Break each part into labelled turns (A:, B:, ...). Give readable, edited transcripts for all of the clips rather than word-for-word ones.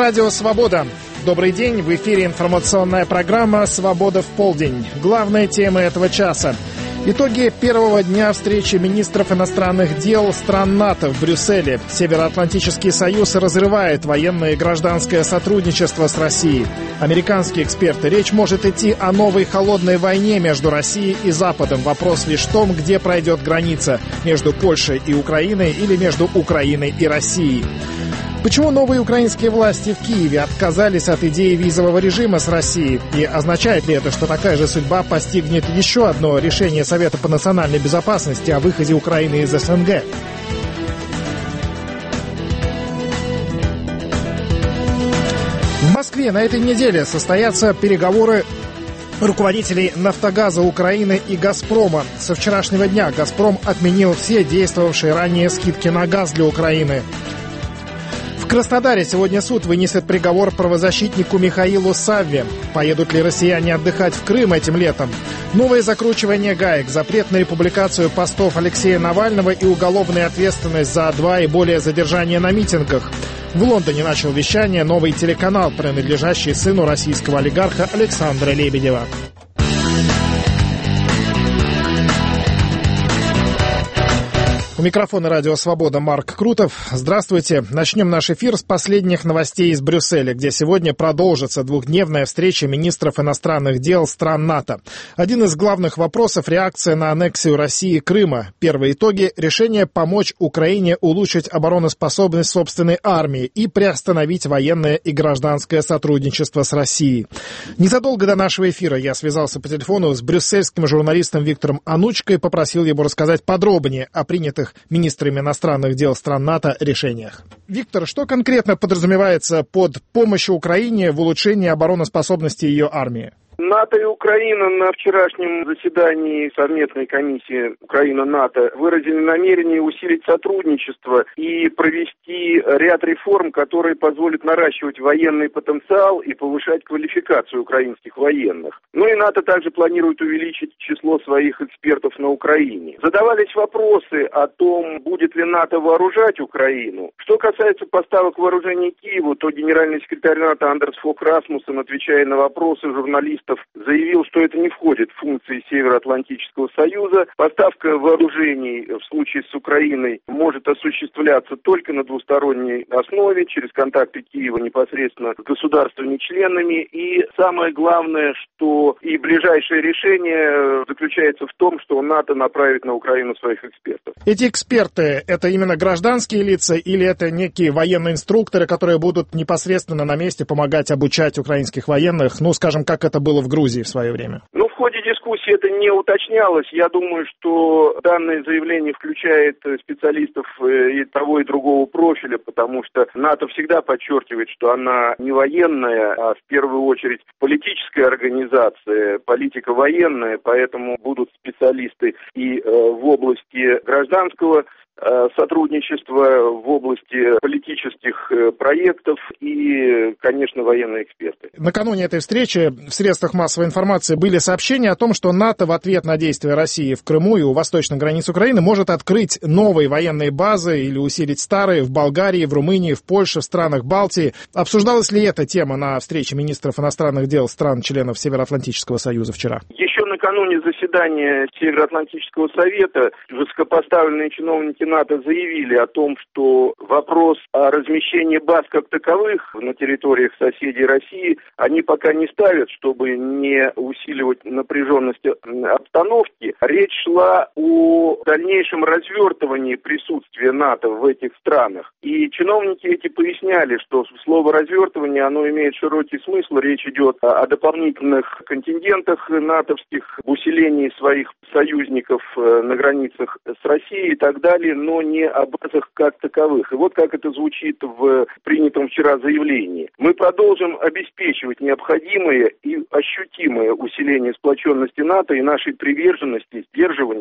A: Радио «Свобода». Добрый день, в эфире информационная программа «Свобода в полдень». Главные темы этого часа. Итоги первого дня встречи министров иностранных дел стран НАТО в Брюсселе. Североатлантический союз разрывает военное и гражданское сотрудничество с Россией. Американские эксперты. Речь может идти о новой холодной войне между Россией и Западом. Вопрос лишь в том, где пройдет граница между Польшей и Украиной или между Украиной и Россией. Почему новые украинские власти в Киеве отказались от идеи визового режима с Россией? И означает ли это, что такая же судьба постигнет еще одно решение Совета по национальной безопасности о выходе Украины из СНГ? В Москве на этой неделе состоятся переговоры руководителей «Нафтогаза» Украины и «Газпрома». Со вчерашнего дня «Газпром» отменил все действовавшие ранее скидки на газ для Украины. В Краснодаре сегодня суд вынесет приговор правозащитнику Михаилу Савве. Поедут ли россияне отдыхать в Крым этим летом? Новое закручивание гаек, запрет на републикацию постов Алексея Навального и уголовная ответственность за 2 и более задержания на митингах. В Лондоне начал вещание новый телеканал, принадлежащий сыну российского олигарха Александра Лебедева. У микрофона «Радио Свобода» Марк Крутов. Здравствуйте. Начнем наш эфир с последних новостей из Брюсселя, где сегодня продолжится двухдневная встреча министров иностранных дел стран НАТО. Один из главных вопросов – реакция на аннексию России Крыма. Первые итоги – решение помочь Украине улучшить обороноспособность собственной армии и приостановить военное и гражданское сотрудничество с Россией. Незадолго до нашего эфира я связался по телефону с брюссельским журналистом Виктором Анучко и попросил его рассказать подробнее о принятых министрами иностранных дел стран НАТО решениях. Виктор, что конкретно подразумевается под помощью Украине в улучшении обороноспособности ее армии?
B: НАТО и Украина на вчерашнем заседании совместной комиссии Украина-НАТО выразили намерение усилить сотрудничество и провести ряд реформ, которые позволят наращивать военный потенциал и повышать квалификацию украинских военных. Ну и НАТО также планирует увеличить число своих экспертов на Украине. Задавались вопросы о том, будет ли НАТО вооружать Украину. Что касается поставок вооружений Киеву, то генеральный секретарь НАТО Андерс Фок Расмуссен, отвечая на вопросы журналистов, заявил, что это не входит в функции Североатлантического союза. Поставка вооружений в случае с Украиной может осуществляться только на двусторонней основе, через контакты Киева непосредственно с государствами-членами. И самое главное, что и ближайшее решение заключается в том, что НАТО направит на Украину своих экспертов.
A: Эти эксперты — это именно гражданские лица или это некие военные инструкторы, которые будут непосредственно на месте помогать обучать украинских военных, ну, скажем, как это было в Грузии в свое время?
B: Ну, в ходе дискуссии это не уточнялось. Я думаю, что данное заявление включает специалистов и того, и другого профиля, потому что НАТО всегда подчеркивает, что она не военная, а в первую очередь политическая организация, политика военная, поэтому будут специалисты и в области гражданского сотрудничества, в области политических проектов и, конечно, военные эксперты.
A: Накануне этой встречи в средствах массовой информации были сообщения о том, что НАТО в ответ на действия России в Крыму и у восточных границ Украины может открыть новые военные базы или усилить старые в Болгарии, в Румынии, в Польше, в странах Балтии. Обсуждалась ли эта тема на встрече министров иностранных дел стран-членов Североатлантического союза вчера?
B: Еще накануне заседания Североатлантического совета высокопоставленные чиновники НАТО заявили о том, что вопрос о размещении баз как таковых на территориях соседей России они пока не ставят, чтобы не усиливать напряженность обстановки. Речь шла о дальнейшем развертывании присутствия НАТО в этих странах. И чиновники эти поясняли, что слово «развертывание» оно имеет широкий смысл. Речь идет о дополнительных контингентах натовских, усилении своих союзников на границах с Россией и так далее, но не о базах как таковых. И вот как это звучит в принятом вчера заявлении. Мы продолжим обеспечивать необходимое и ощутимое усиление сплоченности НАТО и нашей приверженности сдерживанию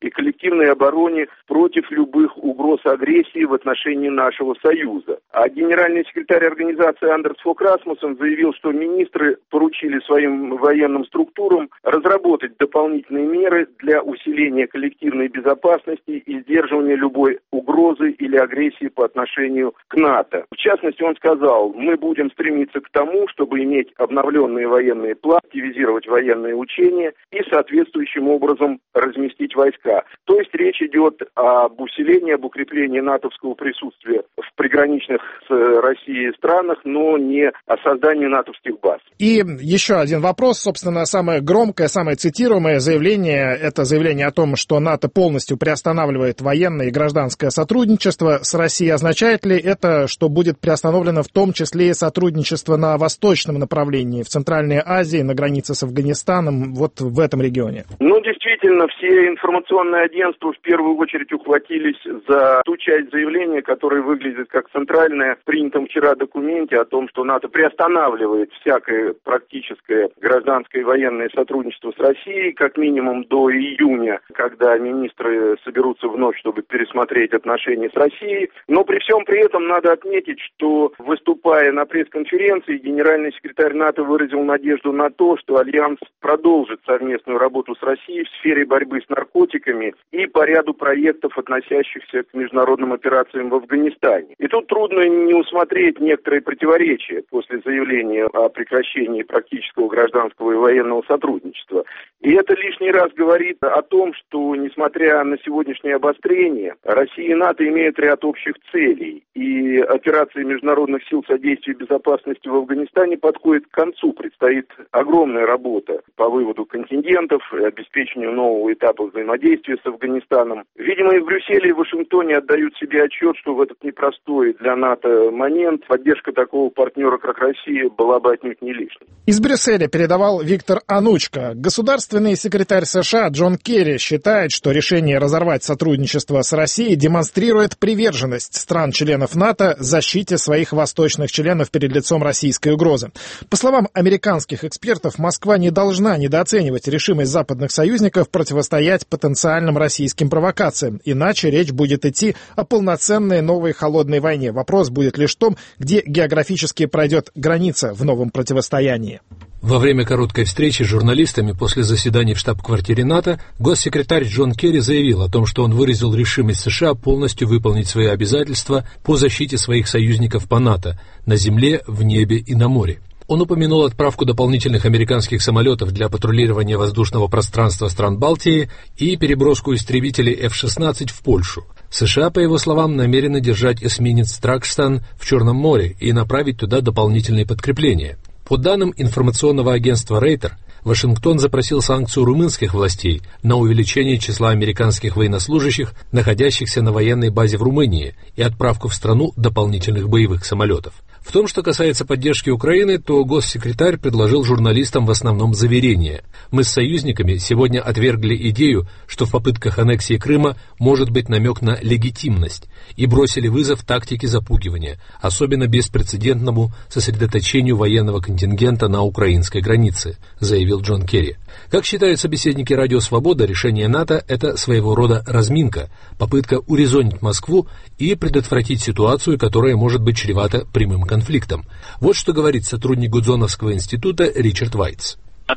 B: и коллективной обороне против любых угроз агрессии в отношении нашего Союза. А генеральный секретарь организации Андерс Фок Расмуссен заявил, что министры поручили своим военным структурам разработать дополнительные меры для усиления коллективной безопасности и сдерживания любой угрозы или агрессии по отношению к НАТО. В частности, он сказал: мы будем стремиться к тому, чтобы иметь обновленные военные планы, активизировать военные учения и соответствующим образом разместить войска. То есть речь идет об усилении, об укреплении натовского присутствия в приграничных с Россией странах, но не о создании натовских баз.
A: И еще один вопрос. Собственно, самое громкое, самое цитируемое заявление — это заявление о том, что НАТО полностью приостанавливает военное и гражданское сотрудничество с Россией. Означает ли это, что будет приостановлено в том числе и сотрудничество на восточном направлении, в Центральной Азии, на границе с Афганистаном, вот в этом регионе?
B: Действительно, все информационные агентства в первую очередь ухватились за ту часть заявления, которая выглядит как центральная в принятом вчера документе о том, что НАТО приостанавливает всякое практическое гражданское и военное сотрудничество с Россией, как минимум до июня, когда министры соберутся вновь, чтобы пересмотреть отношения с Россией. Но при всем при этом надо отметить, что, выступая на пресс-конференции, генеральный секретарь НАТО выразил надежду на то, что Альянс продолжит совместную работу с Россией в сфере борьбы с наркотиками и по ряду проектов, относящихся к международным операциям в Афганистане. И тут трудно не усмотреть некоторые противоречия после заявления о прекращении практического гражданского и военного сотрудничества. И это лишний раз говорит о том, что, несмотря на сегодняшнее обострение, Россия и НАТО имеют ряд общих целей. И операции международных сил содействия безопасности в Афганистане подходит к концу. Предстоит огромная работа по выводу контингентов и обеспечению нового этапа взаимодействия с Афганистаном. Видимо, и в Брюсселе, и в Вашингтоне отдают себе отчет, что в этот непростой для НАТО момент поддержка такого партнера, как Россия, была бы отнюдь не лишней.
A: Из Брюсселя передавал Виктор Анучко. Государственный секретарь США Джон Керри считает, что решение разорвать сотрудничество с Россией демонстрирует приверженность стран-членов НАТО защите своих восточных членов перед лицом российской угрозы. По словам американских экспертов, Москва не должна недооценивать решимость западных союзников противостоять потенциальным российским провокациям. Иначе речь будет идти о полноценной новой холодной войне. Вопрос будет лишь в том, где географически пройдет граница в новом противостоянии.
C: Во время короткой встречи с журналистами после заседания в штаб-квартире НАТО госсекретарь Джон Керри заявил о том, что он выразил решимость США полностью выполнить свои обязательства по защите своих союзников по НАТО на земле, в небе и на море. Он упомянул отправку дополнительных американских самолетов для патрулирования воздушного пространства стран Балтии и переброску истребителей F-16 в Польшу. США, по его словам, намерены держать эсминец «Стракстан» в Черном море и направить туда дополнительные подкрепления. По данным информационного агентства Рейтер, Вашингтон запросил санкцию румынских властей на увеличение числа американских военнослужащих, находящихся на военной базе в Румынии, и отправку в страну дополнительных боевых самолетов. В том, что касается поддержки Украины, то госсекретарь предложил журналистам в основном заверение. Мы с союзниками сегодня отвергли идею, что в попытках аннексии Крыма может быть намек на легитимность, и бросили вызов тактике запугивания, особенно беспрецедентному сосредоточению военного контингента на украинской границе, заявил Джон Керри. Как считают собеседники «Радио Свобода», решение НАТО – это своего рода разминка, попытка урезонить Москву и предотвратить ситуацию, которая может быть чревата прямым конфликтом. Вот что говорит сотрудник Гудзоновского института Ричард Вайтс.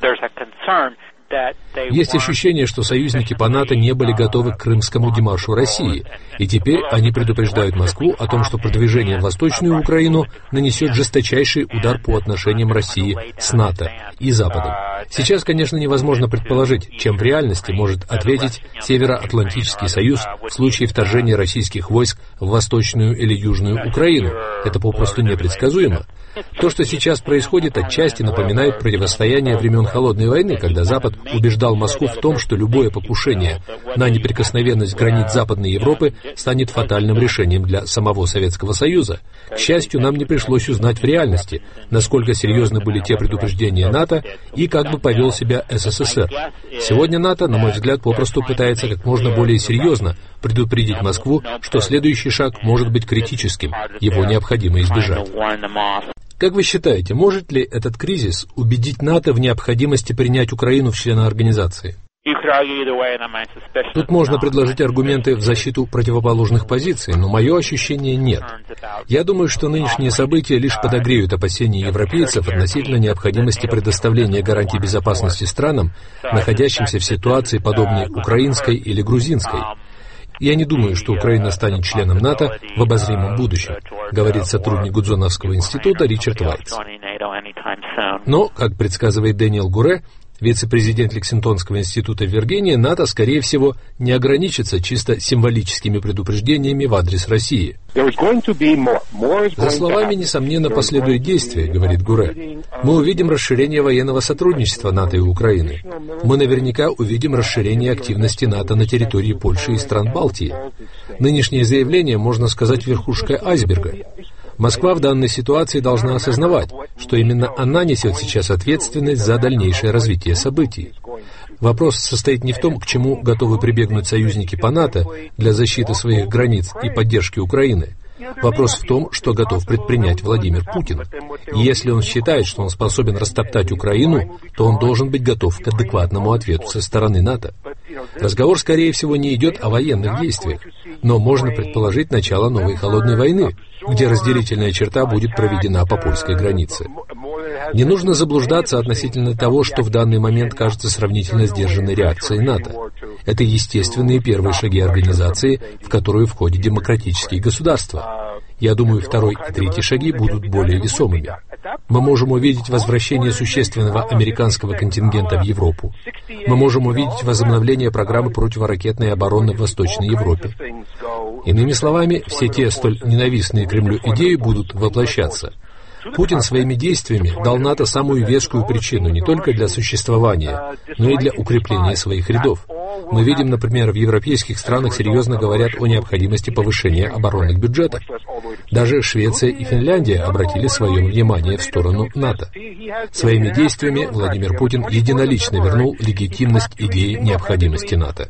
C: Есть ощущение, что союзники по НАТО не были готовы к крымскому демаршу России, и теперь они предупреждают Москву о том, что продвижение в Восточную Украину нанесет жесточайший удар по отношениям России с НАТО и Западом. Сейчас, конечно, невозможно предположить, чем в реальности может ответить Североатлантический союз в случае вторжения российских войск в Восточную или Южную Украину. Это попросту непредсказуемо. То, что сейчас происходит, отчасти напоминает противостояние времен Холодной войны, когда Запад убеждал Москву в том, что любое покушение на неприкосновенность границ Западной Европы станет фатальным решением для самого Советского Союза. К счастью, нам не пришлось узнать в реальности, насколько серьезны были те предупреждения НАТО и как бы повел себя СССР. Сегодня НАТО, на мой взгляд, попросту пытается как можно более серьезно предупредить Москву, что следующий шаг может быть критическим, его необходимо избежать. Как вы считаете, может ли этот кризис убедить НАТО в необходимости принять Украину в члены организации? Тут можно предложить аргументы в защиту противоположных позиций, но мое ощущение нет. Я думаю, что нынешние события лишь подогреют опасения европейцев относительно необходимости предоставления гарантий безопасности странам, находящимся в ситуации, подобной украинской или грузинской. Я не думаю, что Украина станет членом НАТО в обозримом будущем, говорит сотрудник Гудзоновского института Ричард Вайтс. Но, как предсказывает Дэниел Гуре, вице-президент Лексингтонского института в Виргинии, НАТО, скорее всего, не ограничится чисто символическими предупреждениями в адрес России. За словами, несомненно, последует действие, говорит Гуре. Мы увидим расширение военного сотрудничества НАТО и Украины. Мы наверняка увидим расширение активности НАТО на территории Польши и стран Балтии. Нынешнее заявление, можно сказать, верхушкой айсберга. Москва в данной ситуации должна осознавать, что именно она несет сейчас ответственность за дальнейшее развитие событий. Вопрос состоит не в том, к чему готовы прибегнуть союзники по НАТО для защиты своих границ и поддержки Украины. Вопрос в том, что готов предпринять Владимир Путин. И если он считает, что он способен растоптать Украину, то он должен быть готов к адекватному ответу со стороны НАТО. Разговор, скорее всего, не идет о военных действиях, но можно предположить начало новой холодной войны, где разделительная черта будет проведена по польской границе. Не нужно заблуждаться относительно того, что в данный момент кажется сравнительно сдержанной реакцией НАТО. Это естественные первые шаги организации, в которую входят демократические государства. Я думаю, второй и третий шаги будут более весомыми. Мы можем увидеть возвращение существенного американского контингента в Европу. Мы можем увидеть возобновление программы противоракетной обороны в Восточной Европе. Иными словами, все те столь ненавистные Кремлю идеи будут воплощаться. Путин своими действиями дал НАТО самую вескую причину не только для существования, но и для укрепления своих рядов. Мы видим, например, в европейских странах серьезно говорят о необходимости повышения оборонных бюджетов. Даже Швеция и Финляндия обратили свое внимание в сторону НАТО. Своими действиями Владимир Путин единолично вернул легитимность идеи необходимости НАТО,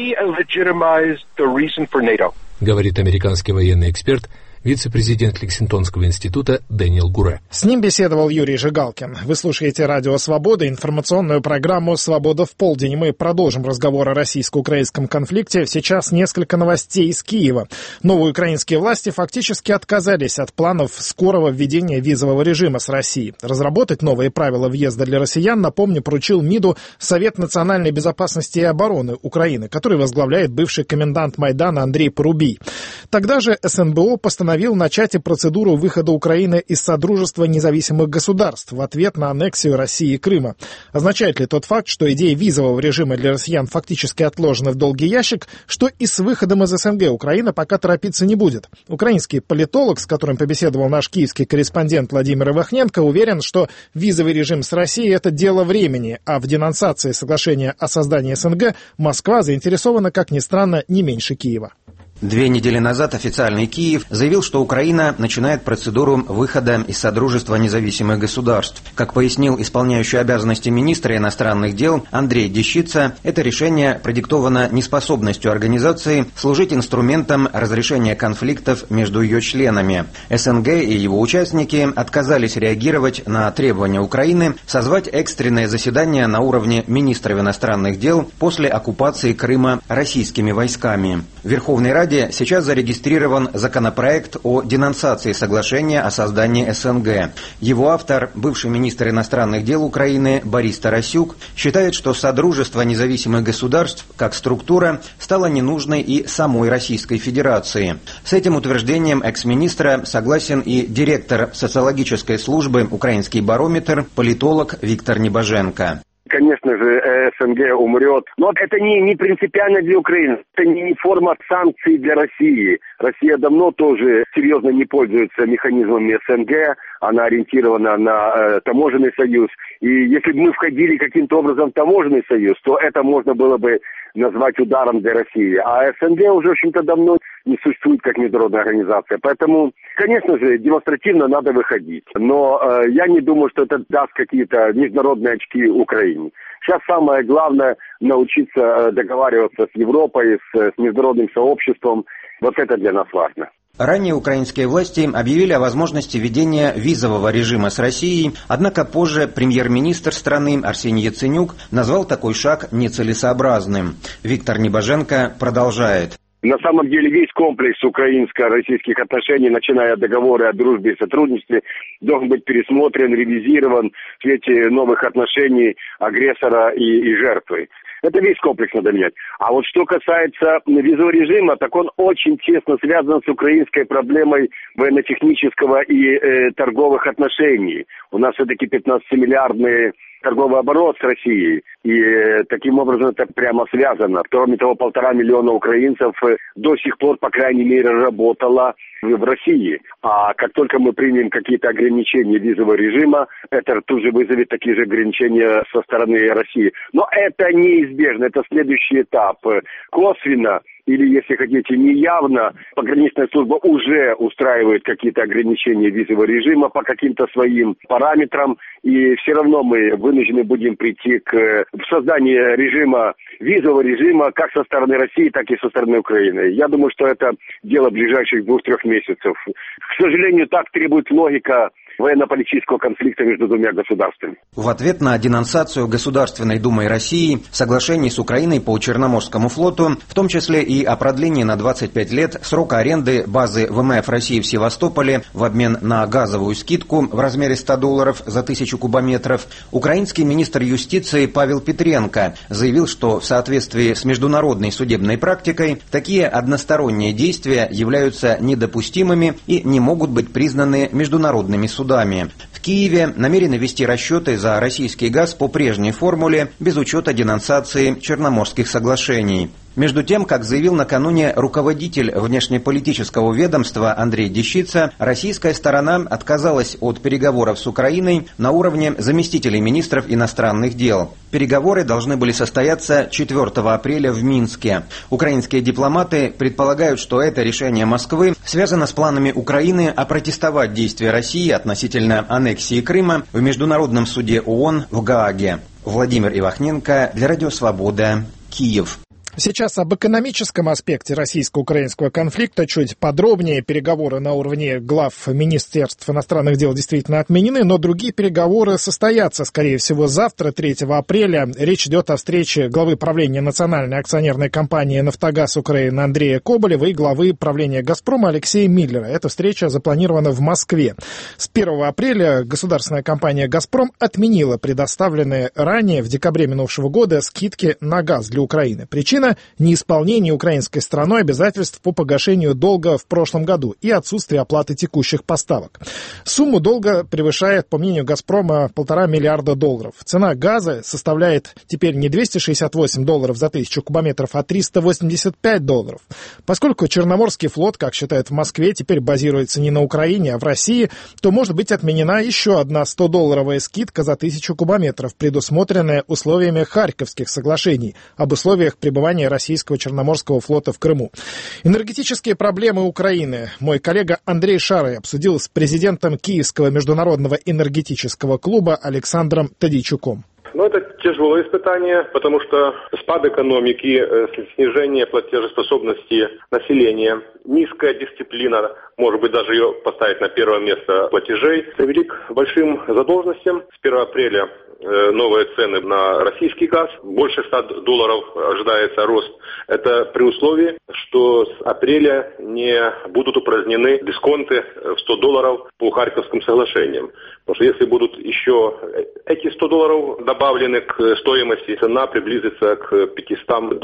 C: говорит американский военный эксперт, вице-президент Лексингтонского института Дэниел Гуре.
A: С ним беседовал Юрий Жигалкин. Вы слушаете Радио Свобода, информационную программу «Свобода в полдень». Мы продолжим разговор о российско-украинском конфликте. Сейчас несколько новостей из Киева. Новые украинские власти фактически отказались от планов скорого введения визового режима с Россией. Разработать новые правила въезда для россиян, напомню, поручил МИДу Совет национальной безопасности и обороны Украины, который возглавляет бывший комендант Майдана Андрей Порубий. Тогда же СНБО постановил начать и процедуру выхода Украины из Содружества независимых государств в ответ на аннексию России и Крыма. Означает ли тот факт, что идея визового режима для россиян фактически отложена в долгий ящик, что и с выходом из СНГ Украина пока торопиться не будет? Украинский политолог, с которым побеседовал наш киевский корреспондент Владимир Ивахненко, уверен, что визовый режим с Россией – это дело времени, а в денонсации соглашения о создании СНГ Москва заинтересована, как ни странно, не меньше Киева.
D: 2 недели назад официальный Киев заявил, что Украина начинает процедуру выхода из Содружества независимых государств. Как пояснил исполняющий обязанности министра иностранных дел Андрей Дещица, это решение продиктовано неспособностью организации служить инструментом разрешения конфликтов между ее членами. СНГ и его участники отказались реагировать на требования Украины созвать экстренное заседание на уровне министров иностранных дел после оккупации Крыма российскими войсками. В Верховной Раде сейчас зарегистрирован законопроект о денонсации соглашения о создании СНГ. Его автор, бывший министр иностранных дел Украины Борис Тарасюк, считает, что Содружество независимых государств как структура стало ненужной и самой Российской Федерации. С этим утверждением экс-министра согласен и директор социологической службы «Украинский барометр», политолог Виктор Небоженко.
B: Конечно же, СНГ умрет. Но это не принципиально для Украины. Это не форма санкций для России. Россия давно тоже серьезно не пользуется механизмами СНГ. Она ориентирована на таможенный союз. И если бы мы входили каким-то образом в таможенный союз, то это можно было бы назвать ударом для России. А СНГ уже, в общем-то, давно не существует как международная организация. Поэтому, конечно же, демонстративно надо выходить. Но я не думаю, что это даст какие-то международные очки Украине. Сейчас самое главное научиться договариваться с Европой, с международным сообществом. Вот это для нас важно.
D: Ранее украинские власти объявили о возможности введения визового режима с Россией, однако позже премьер-министр страны Арсений Яценюк назвал такой шаг нецелесообразным. Виктор Небоженко продолжает.
E: На самом деле весь комплекс украинско-российских отношений, начиная от договора о дружбе и сотрудничестве, должен быть пересмотрен, ревизирован в свете новых отношений агрессора и жертвы. Это весь комплекс надо менять. А вот что касается визового режима, так он очень тесно связан с украинской проблемой военно-технического и торговых отношений. У нас все-таки 15-миллиардный торговый оборот с Россией, и таким образом это прямо связано. Кроме того, 1,5 миллиона украинцев до сих пор, по крайней мере, работало в России. А как только мы примем какие-то ограничения визового режима, это тут же вызовет такие же ограничения со стороны России. Но это неизбежно, это следующий этап. Косвенно, или, если хотите, неявно, пограничная служба уже устраивает какие-то ограничения визового режима по каким-то своим параметрам, и все равно мы вынуждены будем прийти к созданию режима, визового режима, как со стороны России, так и со стороны Украины. Я думаю, что это дело ближайших 2-3 месяцев. К сожалению, так требует логика военно-политического конфликта между двумя государствами.
D: В ответ на денонсацию Государственной Думой России соглашений с Украиной по Черноморскому флоту, в том числе и о продлении на 25 лет срока аренды базы ВМФ России в Севастополе в обмен на газовую скидку в размере $100 за 1000 кубометров, украинский министр юстиции Павел Петренко заявил, что в соответствии с международной судебной практикой такие односторонние действия являются недопустимыми и не могут быть признаны международными судами. В Киеве намерены вести расчеты за российский газ по прежней формуле, без учета денонсации Черноморских соглашений. Между тем, как заявил накануне руководитель внешнеполитического ведомства Андрей Дещица, российская сторона отказалась от переговоров с Украиной на уровне заместителей министров иностранных дел. Переговоры должны были состояться 4 апреля в Минске. Украинские дипломаты предполагают, что это решение Москвы связано с планами Украины опротестовать действия России относительно аннексии Крыма в Международном суде ООН в Гааге. Владимир Ивахненко для Радио Свобода, Киев.
A: Сейчас об экономическом аспекте российско-украинского конфликта чуть подробнее. Переговоры на уровне глав Министерств иностранных дел действительно отменены, но другие переговоры состоятся, скорее всего, завтра, 3 апреля. Речь идет о встрече главы правления национальной акционерной компании «Нафтогаз Украины» Андрея Коболева и главы правления «Газпрома» Алексея Миллера. Эта встреча запланирована в Москве. С 1 апреля государственная компания «Газпром» отменила предоставленные ранее, в декабре минувшего года, скидки на газ для Украины. Причина – неисполнение украинской стороной обязательств по погашению долга в прошлом году и отсутствие оплаты текущих поставок. Сумма долга превышает, по мнению «Газпрома», $1,5 миллиарда. Цена газа составляет теперь не $268 за 1000 кубометров, а $385. Поскольку Черноморский флот, как считают в Москве, теперь базируется не на Украине, а в России, то может быть отменена еще одна $100 скидка за 1000 кубометров, предусмотренная условиями Харьковских соглашений об условиях пребывания российского Черноморского флота в Крыму. Энергетические проблемы Украины мой коллега Андрей Шарый обсудил с президентом Киевского международного энергетического клуба Александром Тадийчуком.
F: Это тяжелое испытание, потому что спад экономики, снижение платежеспособности населения, низкая дисциплина, может быть, даже ее поставить на первое место платежей, привели к большим задолженностям. С 1 апреля новые цены на российский газ, больше $100 ожидается рост. Это при условии, что с апреля не будут упразднены дисконты в $100 по Харьковским соглашениям. Потому что если будут еще эти $100 добавлены к стоимости, цена приблизится к $500.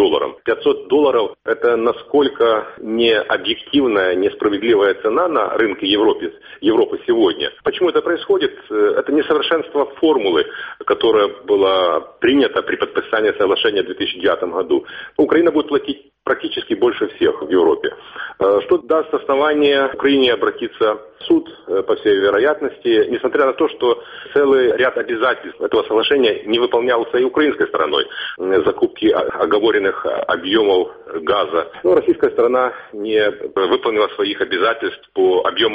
F: $500 – это насколько необъективная, несправедливая цена на рынке Европы сегодня. Почему это происходит? Это несовершенство формулы, которая была принята при подписании соглашения в 2009 году. Украина будет платить практически больше всех в Европе. Что даст основание Украине обратиться в суд, по всей вероятности, несмотря на то, что целый ряд обязательств этого соглашения не выполнялся и украинской стороной. Закупки оговоренных объемов газа. Российская сторона не выполнила своих обязательств по объемам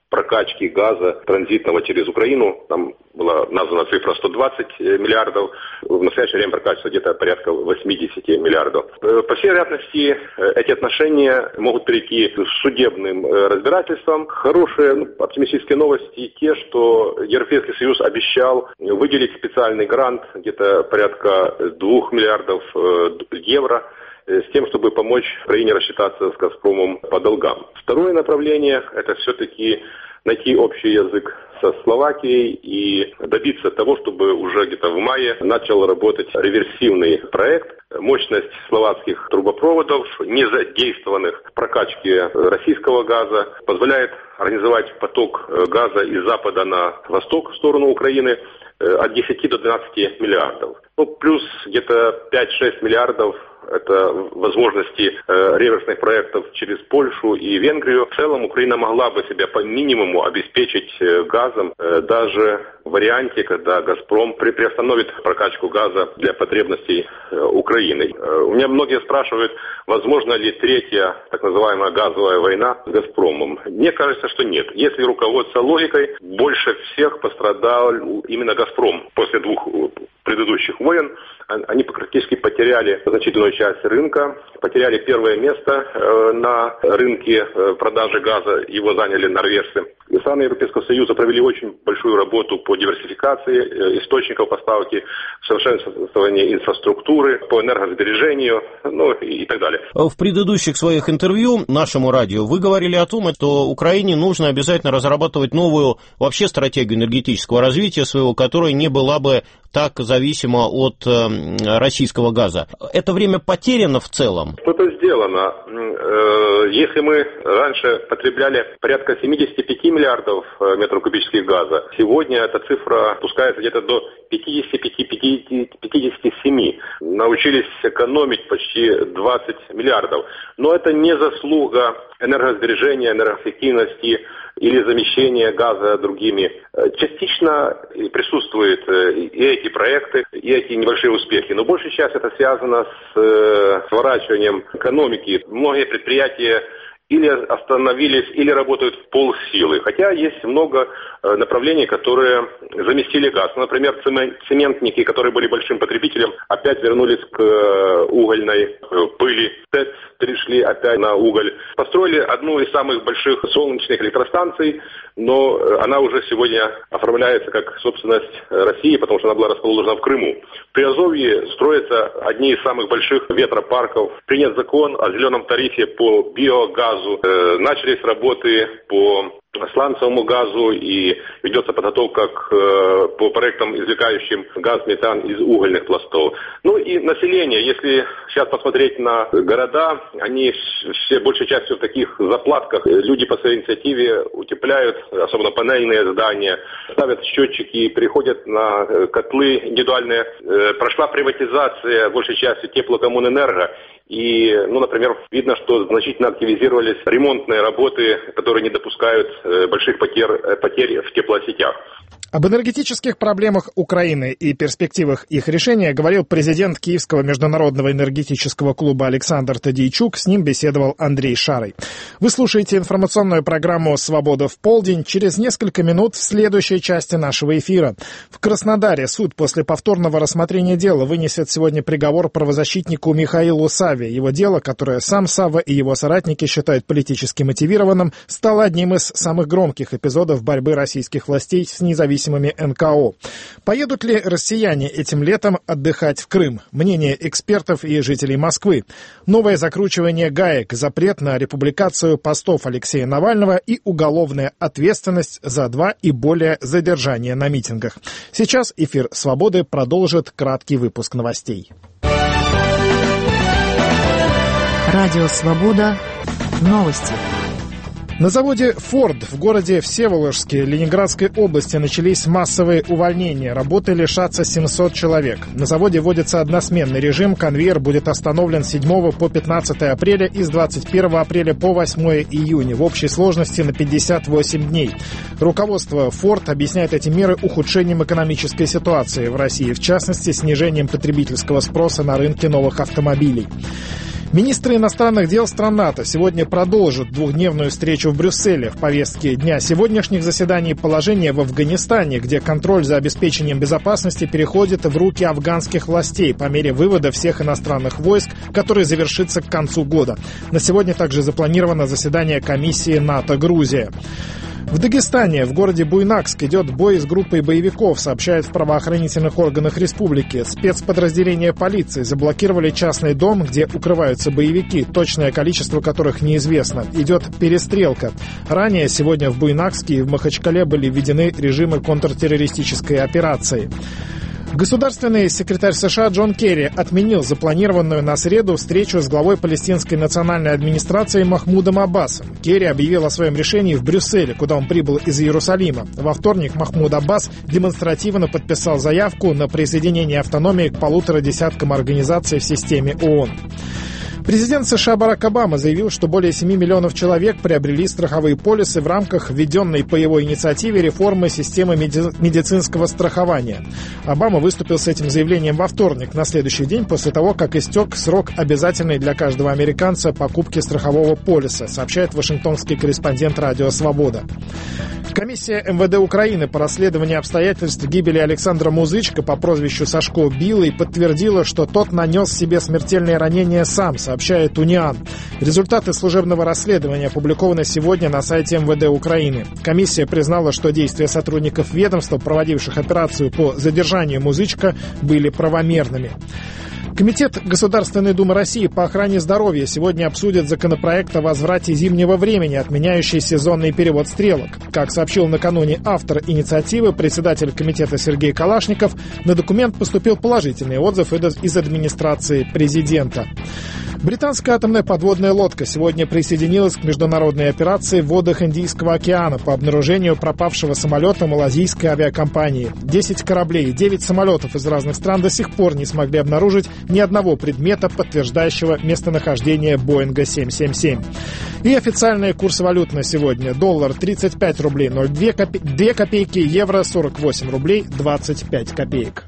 F: прокачки газа транзитного через Украину. Там была названа цифра 120 миллиардов. В настоящее время прокачивается где-то порядка 80 миллиардов. По всей вероятности, эти отношения могут перейти к судебным разбирательствам. Хорошие, оптимистические новости те, что Европейский Союз обещал выделить специальный грант, где-то порядка 2 миллиардов евро, с тем, чтобы помочь Украине рассчитаться с «Газпромом» по долгам. Второе направление – это все-таки найти общий язык со Словакией и добиться того, чтобы уже где-то в мае начал работать реверсивный проект. Мощность словацких трубопроводов, не задействованных в прокачке российского газа, позволяет организовать поток газа из запада на восток в сторону Украины от 10 до 12 миллиардов. Плюс где-то 5-6 миллиардов это возможности реверсных проектов через Польшу и Венгрию. В целом Украина могла бы себя по минимуму обеспечить газом даже в варианте, когда «Газпром» приостановит прокачку газа для потребностей Украины. У меня многие спрашивают, возможно ли третья так называемая газовая война с «Газпромом». Мне кажется, что нет. Если руководство логикой, больше всех пострадал именно «Газпром» после 2 предыдущих войн. Они практически потеряли значительную часть рынка, потеряли первое место на рынке продажи газа, его заняли норвежцы. И страны Европейского Союза провели очень большую работу по диверсификации источников поставки, совершенствованию инфраструктуры, по энергосбережению, и так далее.
G: В предыдущих своих интервью нашему радио вы говорили о том, что Украине нужно обязательно разрабатывать новую вообще стратегию энергетического развития своего, которая не была бы так зависима от российского газа. Это время потеряно в целом?
F: Что-то сделано. Если мы раньше потребляли порядка 75 миллиардов метров кубических газа, сегодня эта цифра опускается где-то до 55-57. Научились экономить почти 20 миллиардов. Но это не заслуга энергосбережения, энергоэффективности или замещения газа другими. Частично присутствуют и эти проекты, и эти небольшие успехи. Но большая часть это связано с сворачиванием экономики. Многие предприятия или остановились, или работают в полсилы. Хотя есть много направлений, которые заместили газ. Например, цементники, которые были большим потребителем, опять вернулись к угольной пыли. ТЭЦ перешли опять на уголь. Построили одну из самых больших солнечных электростанций, но она уже сегодня оформляется как собственность России, потому что она была расположена в Крыму. В Приазовье строятся одни из самых больших ветропарков. Принят закон о зеленом тарифе по биогазу. Начались работы по сланцевому газу и ведется подготовка по проектам, извлекающим газ, метан из угольных пластов. И население, если сейчас посмотреть на города, они все большей частью в таких заплатках. Люди по своей инициативе утепляют, особенно панельные здания, ставят счетчики, переходят на котлы индивидуальные. Прошла приватизация большей частью теплокоммунэнерго. И, например, видно, что значительно активизировались ремонтные работы, которые не допускают больших потерь в теплосетях.
A: Об энергетических проблемах Украины и перспективах их решения говорил президент Киевского международного энергетического клуба Александр Тадейчук. С ним беседовал Андрей Шарый. Вы слушаете информационную программу «Свобода в полдень». Через несколько минут в следующей части нашего эфира. В Краснодаре суд после повторного рассмотрения дела вынесет сегодня приговор правозащитнику Михаилу Савве. Его дело, которое сам Савва и его соратники считают политически мотивированным, стало одним из самых громких эпизодов борьбы российских властей с независимыми НКО. Поедут ли россияне этим летом отдыхать в Крым? Мнение экспертов и жителей Москвы. Новое закручивание гаек, запрет на републикацию постов Алексея Навального и уголовная ответственность за 2 и более задержания на митингах. Сейчас эфир «Свободы» продолжит краткий выпуск новостей.
H: Радио «Свобода». Новости.
A: На заводе «Форд» в городе Всеволожске Ленинградской области начались массовые увольнения. Работы лишатся 700 человек. На заводе вводится односменный режим. Конвейер будет остановлен с 7 по 15 апреля и с 21 апреля по 8 июня. В общей сложности на 58 дней. Руководство «Форд» объясняет эти меры ухудшением экономической ситуации в России, в частности, снижением потребительского спроса на рынке новых автомобилей. Министры иностранных дел стран НАТО сегодня продолжат двухдневную встречу в Брюсселе. В повестке дня сегодняшних заседаний положение в Афганистане, где контроль за обеспечением безопасности переходит в руки афганских властей по мере вывода всех иностранных войск, который завершится к концу года. На сегодня также запланировано заседание комиссии НАТО-Грузия. В Дагестане, в городе Буйнакск, идет бой с группой боевиков, сообщают в правоохранительных органах республики. Спецподразделения полиции заблокировали частный дом, где укрываются боевики, точное количество которых неизвестно. Идет перестрелка. Ранее сегодня в Буйнакске и в Махачкале были введены режимы контртеррористической операции. Государственный секретарь США Джон Керри отменил запланированную на среду встречу с главой палестинской национальной администрации Махмудом Аббасом. Керри объявил о своем решении в Брюсселе, куда он прибыл из Иерусалима. Во вторник Махмуд Аббас демонстративно подписал заявку на присоединение автономии к 1,5 десяткам организаций в системе ООН. Президент США Барак Обама заявил, что более 7 миллионов человек приобрели страховые полисы в рамках введенной по его инициативе реформы системы медицинского страхования. Обама выступил с этим заявлением во вторник, на следующий день после того, как истек срок обязательный для каждого американца покупки страхового полиса, сообщает вашингтонский корреспондент «Радио Свобода». Комиссия МВД Украины по расследованию обстоятельств гибели Александра Музычка по прозвищу Сашко Билый подтвердила, что тот нанес себе смертельные ранения сам, сообщает УНИАН. Результаты служебного расследования опубликованы сегодня на сайте МВД Украины. Комиссия признала, что действия сотрудников ведомства, проводивших операцию по задержанию Музычка, были правомерными. Комитет Государственной Думы России по охране здоровья сегодня обсудит законопроект о возврате зимнего времени, отменяющий сезонный перевод стрелок. Как сообщил накануне автор инициативы, председатель комитета Сергей Калашников, на документ поступил положительный отзыв из администрации президента. Британская атомная подводная лодка сегодня присоединилась к международной операции в водах Индийского океана по обнаружению пропавшего самолета малазийской авиакомпании. 10 кораблей и 9 самолетов из разных стран до сих пор не смогли обнаружить ни одного предмета, подтверждающего местонахождение Боинга 777. И официальный курс валют на сегодня. Доллар 35 рублей 02 копейки, евро 48 рублей 25 копеек.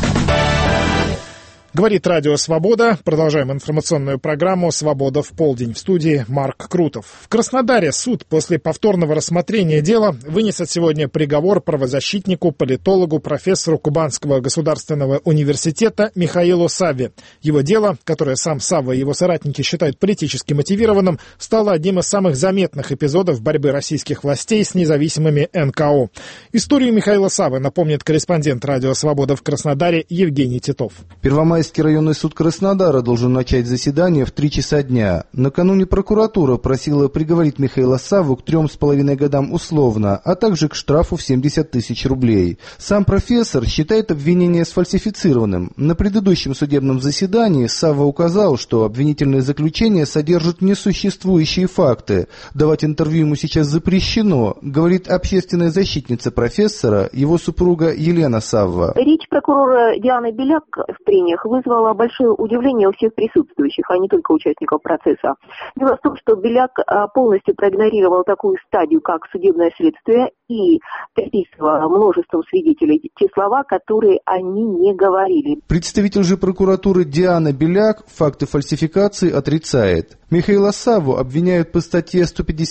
A: Говорит Радио Свобода. Продолжаем информационную программу «Свобода в полдень». В студии Марк Крутов. В Краснодаре суд после повторного рассмотрения дела вынесет сегодня приговор правозащитнику, политологу, профессору Кубанского государственного университета Михаилу Савве. Его дело, которое сам Савва и его соратники считают политически мотивированным, стало одним из самых заметных эпизодов борьбы российских властей с независимыми НКО. Историю Михаила Саввы напомнит корреспондент Радио Свобода в Краснодаре Евгений Титов.
I: Первомайский районный суд Краснодара должен начать заседание в 3 часа дня. Накануне прокуратура просила приговорить Михаила Савву к 3,5 годам условно, а также к штрафу в 70 тысяч рублей. Сам профессор считает обвинение сфальсифицированным. На предыдущем судебном заседании Савва указал, что обвинительное заключение содержит несуществующие факты. Давать интервью ему сейчас запрещено, говорит общественная защитница профессора, его супруга Елена Савва.
J: Речь прокурора Дианы Беляк в прениях вызвало большое удивление у всех присутствующих, а не только участников процесса. Дело в том, что Беляк полностью проигнорировал такую стадию, как судебное следствие, и приписывал множеством свидетелей те слова, которые они не говорили.
I: Представитель же прокуратуры Диана Беляк факты фальсификации отрицает. Михаила Савву обвиняют по статье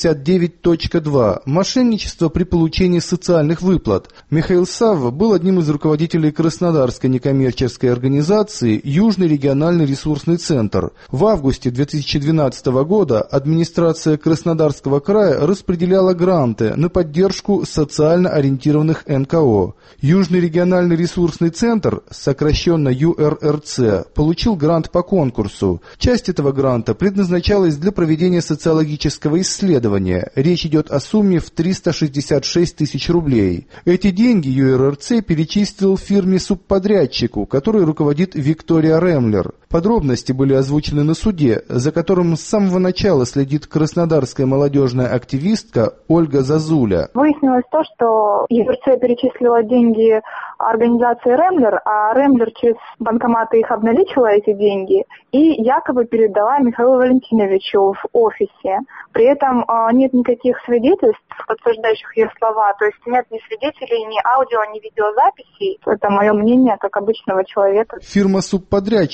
I: 159.2 «Мошенничество при получении социальных выплат». Михаил Савва был одним из руководителей Краснодарской некоммерческой организации «Южный региональный ресурсный центр». В августе 2012 года администрация Краснодарского края распределяла гранты на поддержку социально ориентированных НКО. Южный региональный ресурсный центр, сокращенно ЮРРЦ, получил грант по конкурсу. Часть этого гранта предназначалась для проведения социологического исследования. Речь идет о сумме в 366 тысяч рублей. Эти деньги ЮРРЦ перечислил фирме-субподрядчику, которой руководит Виктория Ремлер. Подробности были озвучены на суде, за которым с самого начала следит краснодарская молодежная активистка Ольга Зазуля.
K: Выяснилось то, что ЮРЦ перечислила деньги организации Ремлер, а Ремлер через банкоматы их обналичила, эти деньги, и якобы передала Михаилу Валентиновичу в офисе. При этом нет никаких свидетельств, подтверждающих ее слова, то есть нет ни свидетелей, ни аудио, ни видеозаписей. Это мое мнение, как обычного человека.
I: Фирма-субподрядчик, которая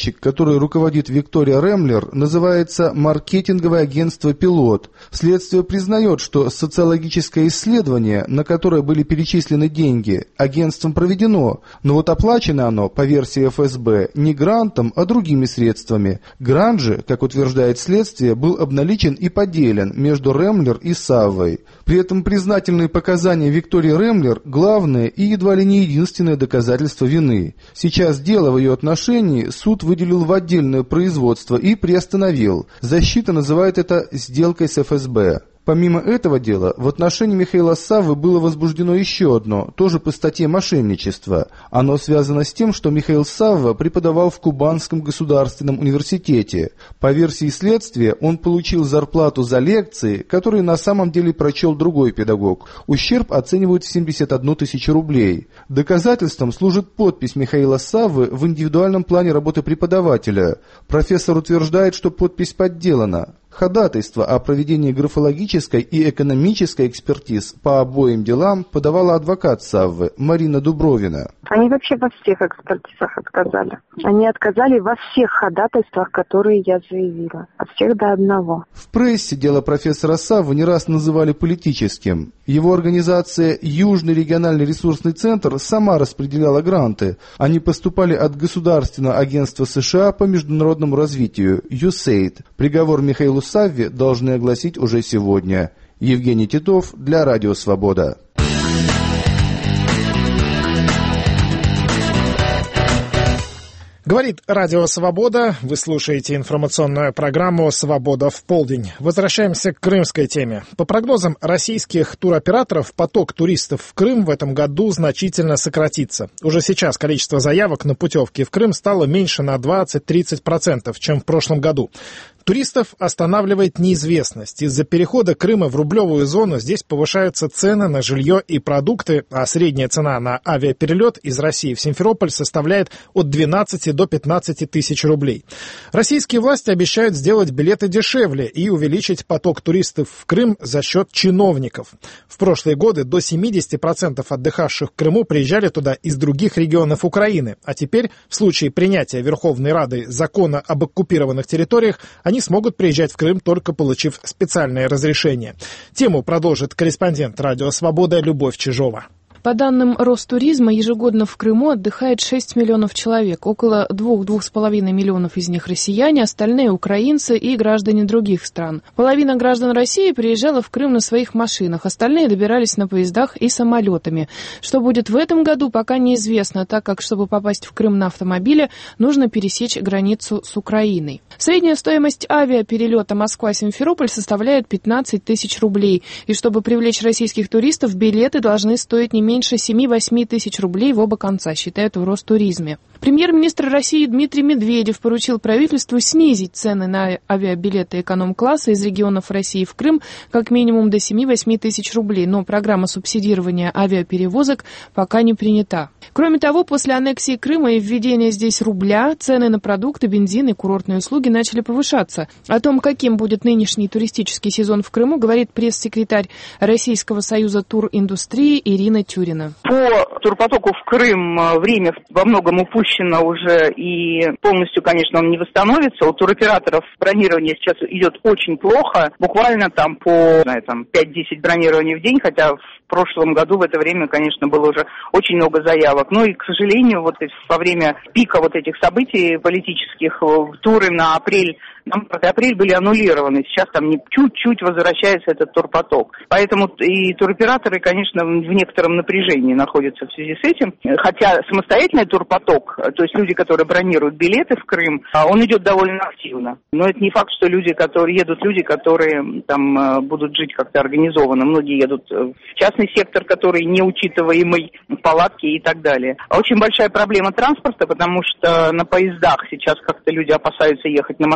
I: которой руководит Виктория Ремлер, называется «Маркетинговое агентство «Пилот». Следствие признает, что социологическое исследование, на которое были перечислены деньги, агентством проведено, но вот оплачено оно, по версии ФСБ, не грантом, а другими средствами. Грант же, как утверждает следствие, был обналичен и поделен между Ремлер и Саввой. При этом признательные показания Виктории Ремлер – главное и едва ли не единственное доказательство вины. Сейчас дело в ее отношении суд выделил в отдельное производство и приостановил. Защита называет это «сделкой с ФСБ». Помимо этого дела, в отношении Михаила Саввы было возбуждено еще одно, тоже по статье «Мошенничество». Оно связано с тем, что Михаил Савва преподавал в Кубанском государственном университете. По версии следствия, он получил зарплату за лекции, которые на самом деле прочел другой педагог. Ущерб оценивают в 71 тысячу рублей. Доказательством служит подпись Михаила Саввы в индивидуальном плане работы преподавателя. Профессор утверждает, что подпись подделана. Ходатайство о проведении графологической и экономической экспертиз по обоим делам подавала адвокат Саввы Марина Дубровина.
K: Они вообще во всех экспертизах отказали. Они отказали во всех ходатайствах, которые я заявила. От всех до одного.
I: В прессе дело профессора Саввы не раз называли политическим. Его организация «Южный региональный ресурсный центр» сама распределяла гранты. Они поступали от Государственного агентства США по международному развитию USAID. Приговор Михаилу Савве должны огласить уже сегодня. Евгений Титов для Радио Свобода.
A: Говорит Радио Свобода. Вы слушаете информационную программу «Свобода в полдень». Возвращаемся к крымской теме. По прогнозам российских туроператоров, поток туристов в Крым в этом году значительно сократится. Уже сейчас количество заявок на путевки в Крым стало меньше на 20-30%, чем в прошлом году. Туристов останавливает неизвестность. Из-за перехода Крыма в рублевую зону здесь повышаются цены на жилье и продукты, а средняя цена на авиаперелет из России в Симферополь составляет от 12 до 15 тысяч рублей. Российские власти обещают сделать билеты дешевле и увеличить поток туристов в Крым за счет чиновников. В прошлые годы до 70% отдыхавших в Крыму приезжали туда из других регионов Украины, а теперь в случае принятия Верховной Рады закона об оккупированных территориях они смогут приезжать в Крым, только получив специальное разрешение. Тему продолжит корреспондент Радио Свобода Любовь Чижова.
L: По данным Ростуризма, ежегодно в Крыму отдыхает 6 миллионов человек. Около 2-2,5 миллионов из них россияне, остальные украинцы и граждане других стран. Половина граждан России приезжала в Крым на своих машинах, остальные добирались на поездах и самолетами. Что будет в этом году, пока неизвестно, так как, чтобы попасть в Крым на автомобиле, нужно пересечь границу с Украиной. Средняя стоимость авиаперелета Москва-Симферополь составляет 15 тысяч рублей. И чтобы привлечь российских туристов, билеты должны стоить не меньше 7-8 тысяч рублей в оба конца, считают в Ростуризме. Премьер-министр России Дмитрий Медведев поручил правительству снизить цены на авиабилеты эконом-класса из регионов России в Крым как минимум до 7-8 тысяч рублей, но программа субсидирования авиаперевозок пока не принята. Кроме того, после аннексии Крыма и введения здесь рубля, цены на продукты, бензин и курортные услуги начали повышаться. О том, каким будет нынешний туристический сезон в Крыму, говорит пресс-секретарь Российского союза туриндустрии Ирина Тюрина.
M: По турпотоку в Крым время во многом упущено уже, и полностью, конечно, он не восстановится. У туроператоров бронирование сейчас идет очень плохо, буквально там по 5-10 бронирований в день, хотя в прошлом году в это время, конечно, было уже очень много заявок. Ну и, к сожалению, вот во время пика вот этих событий политических туры на апрель были аннулированы. Сейчас там чуть-чуть возвращается этот турпоток. Поэтому и туроператоры, конечно, в некотором напряжении находятся в связи с этим. Хотя самостоятельный турпоток, то есть люди, которые бронируют билеты в Крым, он идет довольно активно. Но это не факт, что люди, которые там будут жить как-то организованно. Многие едут в частный сектор, который неучитываемый, палатки и так далее. А очень большая проблема транспорта, потому что на поездах сейчас как-то люди опасаются ехать, на машинах тем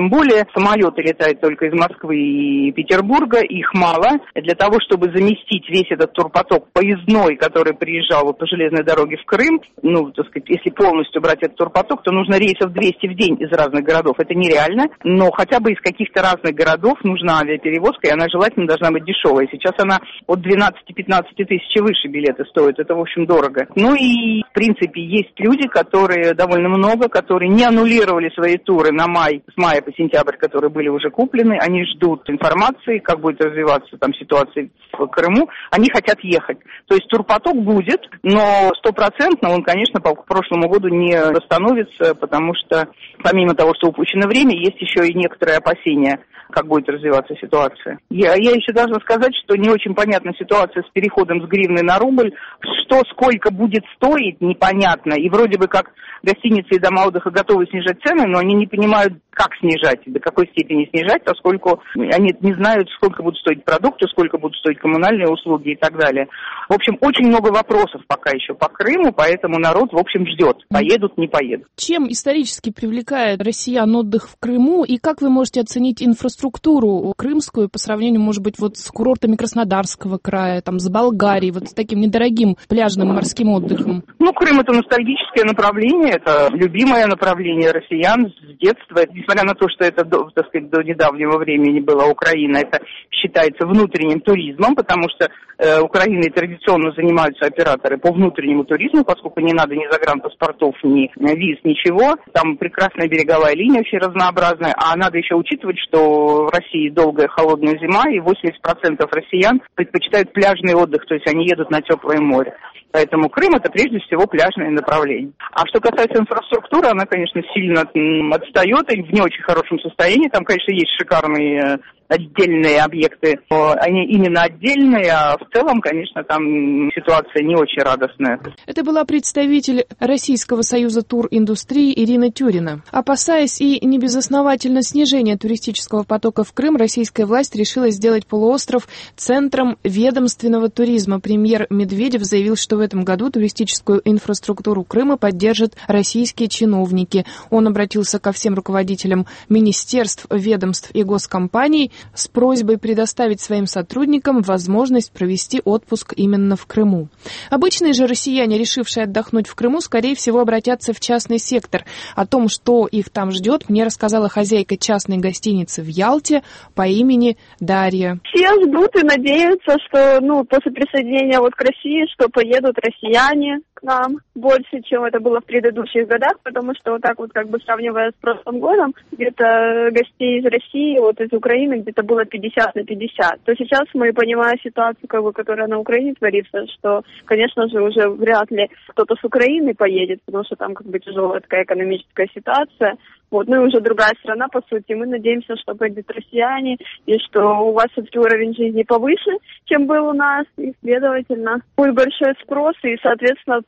M: Тем более самолеты летают только из Москвы и Петербурга, их мало. Для того, чтобы заместить весь этот турпоток поездной, который приезжал по железной дороге в Крым, если полностью брать этот турпоток, то нужно рейсов 200 в день из разных городов. Это нереально, но хотя бы из каких-то разных городов нужна авиаперевозка, и она желательно должна быть дешевая. Сейчас она от 12-15 тысяч выше билеты стоят. Это, в общем, дорого. И, в принципе, есть люди, которые довольно много, которые не аннулировали свои туры на май, с мая по сентябрь, которые были уже куплены. Они ждут информации, как будет развиваться там ситуация в Крыму. Они хотят ехать. То есть турпоток будет, но 100% он, конечно, по прошлому году не восстановится, потому что, помимо того, что упущено время, есть еще и некоторые опасения, как будет развиваться ситуация. Я еще должна сказать, что не очень понятна ситуация с переходом с гривны на рубль. Что, сколько будет стоить, непонятно. И вроде бы как гостиницы и дома отдыха готовы снижать цены, но они не понимают, как снижать, до какой степени снижать, поскольку они не знают, сколько будут стоить продукты, сколько будут стоить коммунальные услуги и так далее. В общем, очень много вопросов пока еще по Крыму, поэтому народ, в общем, ждет, поедут, не поедут.
L: Чем исторически привлекает россиян отдых в Крыму, и как вы можете оценить инфраструктуру крымскую по сравнению, может быть, с курортами Краснодарского края, с Болгарией, с таким недорогим пляжным морским отдыхом?
M: Крым — это ностальгическое направление, это любимое направление россиян с детства. Несмотря на то, что это, до недавнего времени была Украина, это считается внутренним туризмом, потому что Украиной традиционно занимаются операторы по внутреннему туризму, поскольку не надо ни загранпаспортов, ни виз, ничего. Там прекрасная береговая линия, очень разнообразная. А надо еще учитывать, что в России долгая холодная зима, и 80% россиян предпочитают пляжный отдых, то есть они едут на теплое море. Поэтому Крым — это прежде всего пляжное направление. А что касается инфраструктуры, она, конечно, сильно отстает и в не очень хорошем состоянии. Там, конечно, есть шикарные отдельные объекты. Они именно отдельные, а в целом, конечно, там ситуация не очень радостная.
L: Это была представитель Российского союза туриндустрии Ирина Тюрина. Опасаясь и небезосновательно снижения туристического потока в Крым, российская власть решила сделать полуостров центром ведомственного туризма. Премьер Медведев заявил, что в этом году туристическую инфраструктуру Крыма поддержат российские чиновники. Он обратился ко всем руководителям министерств, ведомств и госкомпаний с просьбой предоставить своим сотрудникам возможность провести отпуск именно в Крыму. Обычные же россияне, решившие отдохнуть в Крыму, скорее всего, обратятся в частный сектор. О том, что их там ждет, мне рассказала хозяйка частной гостиницы в Ялте по имени Дарья.
N: Все ждут и надеются, что после присоединения к России, что поедут россияне к нам больше, чем это было в предыдущих годах, потому что сравнивая с прошлым годом, где-то гостей из России, из Украины где-то было 50 на 50. То сейчас мы понимаем ситуацию, которая на Украине творится, что, конечно же, уже вряд ли кто-то с Украины поедет, потому что там тяжелая такая экономическая ситуация. И уже другая страна, по сути. Мы надеемся, что пойдут россияне, и что у вас все-таки уровень жизни повыше, чем был у нас, и, следовательно, будет большой спрос, и, соответственно,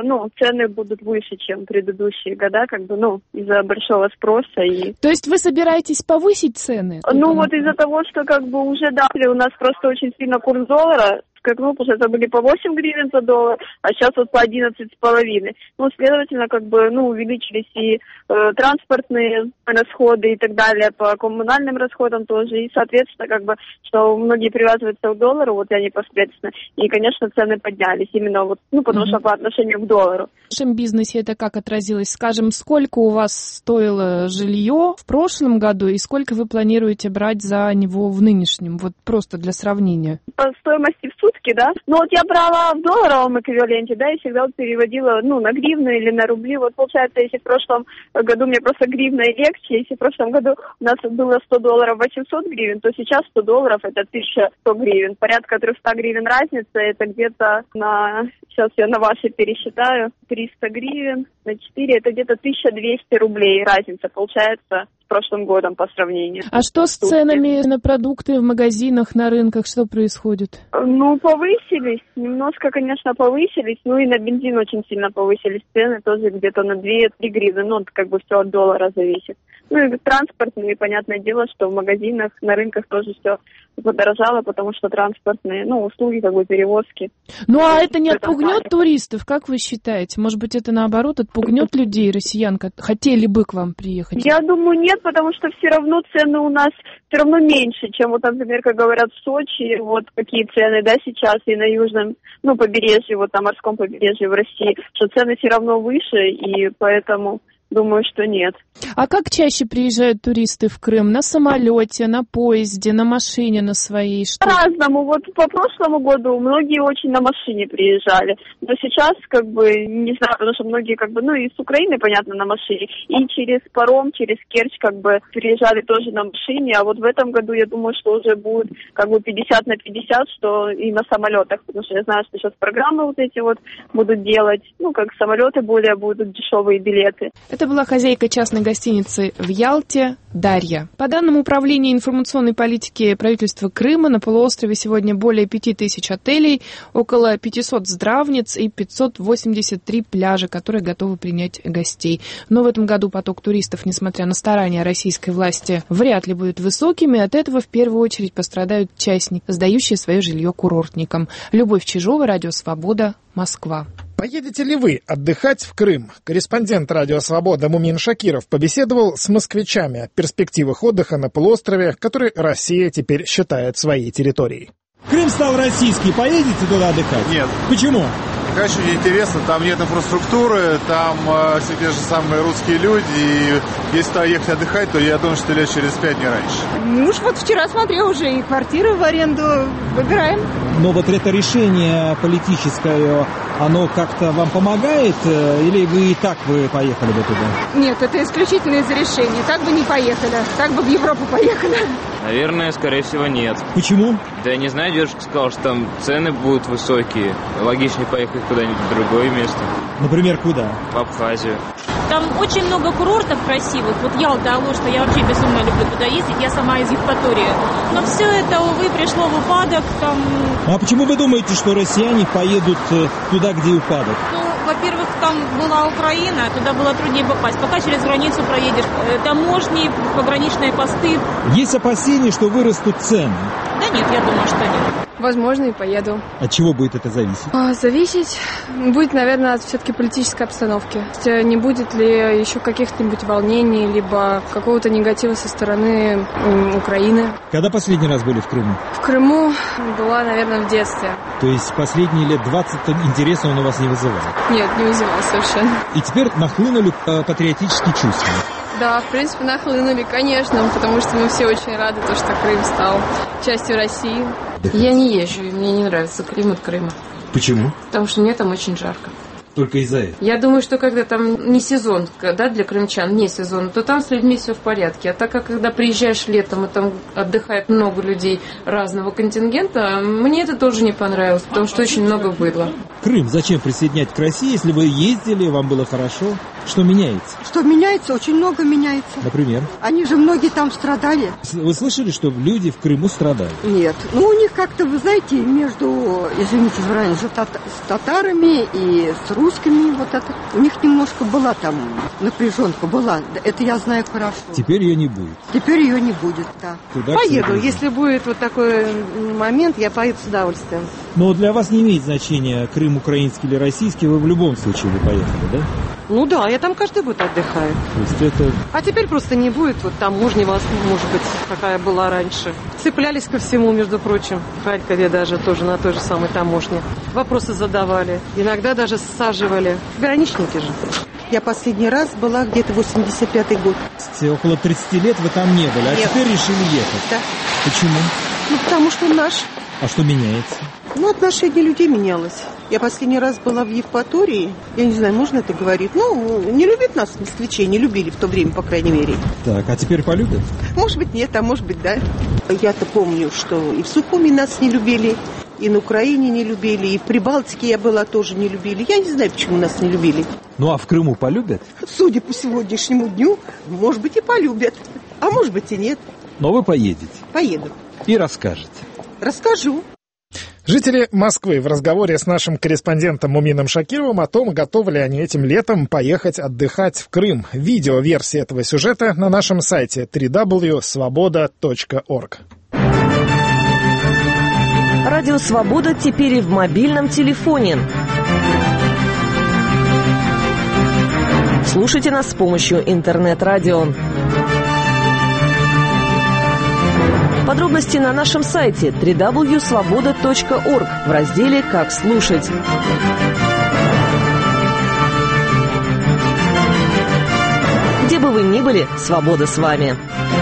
N: цены будут выше, чем предыдущие года, из-за большого спроса.
L: То есть вы собираетесь повысить цены?
N: Из-за того, что уже дали, у нас просто очень сильно курс доллара скакнул, потому что это были по 8 гривен за доллар, а сейчас по 11,5. Следовательно, увеличились и транспортные расходы и так далее, по коммунальным расходам тоже, и, соответственно, что многие привязываются к доллару, я непосредственно, и, конечно, цены поднялись именно потому что по отношению к доллару.
L: В вашем бизнесе это как отразилось? Скажем, сколько у вас стоило жилье в прошлом году и сколько вы планируете брать за него в нынешнем? Просто для сравнения.
N: По стоимости в сутки, да? Я брала в долларовом эквиваленте, да, и всегда переводила, на гривну или на рубли. Получается, если в прошлом году мне просто гривна и легче, если в прошлом году у нас было $100 800 гривен, то сейчас $100 это 1100 гривен. Порядка 300 гривен разница, это где-то сейчас я на ваши пересчитаю, 300 гривен на 4, это где-то 1200 рублей разница получается с прошлым годом по сравнению.
L: А что с ценами на продукты в магазинах, на рынках, что происходит?
N: Повысились, немножко, конечно, повысились, и на бензин очень сильно повысились цены, тоже где-то на 2-3 гривны, все от доллара зависит. Ну и транспортные, понятное дело, что в магазинах, на рынках тоже все подорожало, потому что транспортные, услуги, перевозки.
L: Ну а это не отпугнет туристов, как вы считаете? Может быть, это наоборот отпугнет людей, россиян, хотели бы к вам приехать?
N: Я думаю, нет, потому что все равно цены у нас все равно меньше, чем, например, как говорят в Сочи, какие цены, сейчас и на южном, побережье, на морском побережье в России, что цены все равно выше, и поэтому... Думаю, что нет.
L: А как чаще приезжают туристы в Крым? На самолете, на поезде, на машине на своей?
N: По-разному. По прошлому году многие очень на машине приезжали. Но сейчас, не знаю, потому что многие, и с Украины, понятно, на машине. И через паром, через Керчь, приезжали тоже на машине. А в этом году, я думаю, что уже будет, 50 на 50, что и на самолетах. Потому что я знаю, что сейчас программы эти будут делать. Самолеты более будут дешевые билеты.
L: Это была хозяйка частной гостиницы в Ялте Дарья. По данным Управления информационной политики правительства Крыма, на полуострове сегодня более 5000 отелей, около 500 здравниц и 583 пляжа, которые готовы принять гостей. Но в этом году поток туристов, несмотря на старания российской власти, вряд ли будет высоким, и от этого в первую очередь пострадают частники, сдающие свое жилье курортникам. Любовь Чижова, Радио Свобода, Москва.
A: Поедете ли вы отдыхать в Крым? Корреспондент «Радио Свобода» Мумин Шакиров побеседовал с москвичами о перспективах отдыха на полуострове, который Россия теперь считает своей территорией.
O: Крым стал российский. Поедете туда отдыхать?
P: Нет.
O: Почему?
P: Конечно, неинтересно. Там нет инфраструктуры, там все те же самые русские люди. И если туда ехать отдыхать, то я думаю, что лет через 5 не раньше.
Q: Муж вчера смотрел уже и квартиры в аренду выбираем.
O: Но это решение политическое, оно как-то вам помогает? Или вы поехали бы туда?
Q: Нет, это исключительно из-за решения. Так бы не поехали. Так бы в Европу поехали.
R: Наверное, скорее всего, нет.
O: Почему?
R: Да я не знаю, дедушка сказал, что там цены будут высокие. Логичнее поехать куда-нибудь в другое место.
O: Например, куда?
R: В Абхазию.
S: Там очень много курортов красивых. Ялта, Алушта, я вообще безумно люблю туда ездить. Я сама из Евпатории. Но все это, увы, пришло в упадок.
O: А почему вы думаете, что россияне поедут туда, где упадок?
S: Во-первых, там была Украина, туда было труднее попасть. Пока через границу проедешь, таможни, пограничные посты.
O: Есть опасения, что вырастут цены?
S: Да нет, я думаю, что нет.
T: Возможно, и поеду.
O: От чего будет это зависеть?
T: Зависеть будет, наверное, от все-таки политической обстановки. Не будет ли еще каких-нибудь волнений, либо какого-то негатива со стороны Украины.
O: Когда последний раз были в Крыму?
T: В Крыму была, наверное, в детстве.
O: То есть последние лет 20 интереса он у вас не вызывал?
T: Нет, не вызывал совершенно.
O: И теперь нахлынули патриотические чувства?
T: Да, в принципе, нахлынули, конечно, потому что мы все очень рады, что Крым стал частью России.
U: Я не езжу, и мне не нравится климат Крыма.
O: Почему?
U: Потому что мне там очень жарко.
O: Только из-за этого?
U: Я думаю, что когда там не сезон, для крымчан, не сезон, то там с людьми все в порядке. А так как когда приезжаешь летом, и там отдыхает много людей разного контингента, мне это тоже не понравилось, потому что очень много быдла.
O: Крым зачем присоединять к России, если вы ездили, вам было хорошо? Что меняется?
V: Что меняется? Очень много меняется.
O: Например?
V: Они же многие там страдали.
O: Вы слышали, что люди в Крыму страдают?
V: Нет. У них как-то, вы знаете, извините за выражение, с татарами и с русскими, у них немножко была там напряженка, была. Это я знаю хорошо.
O: Теперь ее не будет?
V: Теперь ее не будет, да.
W: Поеду. Если будет такой момент, я поеду с удовольствием.
O: Но для вас не имеет значения, Крым украинский или российский, вы в любом случае бы поехали, да?
W: Да, я там каждый год отдыхаю.
O: То есть это...
W: А теперь просто не будет таможни, может быть, какая была раньше. Цеплялись ко всему, между прочим. В Харькове даже тоже на той же самой таможне. Вопросы задавали. Иногда даже саживали. Граничники же.
V: Я последний раз была где-то 85-й год.
O: Около 30 лет вы там не были,
V: Нет.
O: Теперь решили ехать.
V: Да.
O: Почему?
V: Потому что наш.
O: А что меняется?
V: Отношение людей менялось. Я последний раз была в Евпатории. Я не знаю, можно это говорить. Не любят нас москвичи, не любили в то время, по крайней мере.
O: Так, а теперь полюбят?
V: Может быть, нет, а может быть, да. Я-то помню, что и в Сухуми нас не любили, и на Украине не любили, и в Прибалтике я была, тоже не любили. Я не знаю, почему нас не любили.
O: А в Крыму полюбят?
V: Судя по сегодняшнему дню, может быть, и полюбят. А может быть, и нет.
O: Но вы поедете?
V: Поеду.
O: И расскажете?
V: Расскажу.
A: Жители Москвы в разговоре с нашим корреспондентом Мумином Шакировым о том, готовы ли они этим летом поехать отдыхать в Крым. Видеоверсия этого сюжета на нашем сайте www.svoboda.org.
B: Радио «Свобода» теперь и в мобильном телефоне. Слушайте нас с помощью интернет-радио. Подробности на нашем сайте www.svoboda.org в разделе «Как слушать». Где бы вы ни были, свобода с вами.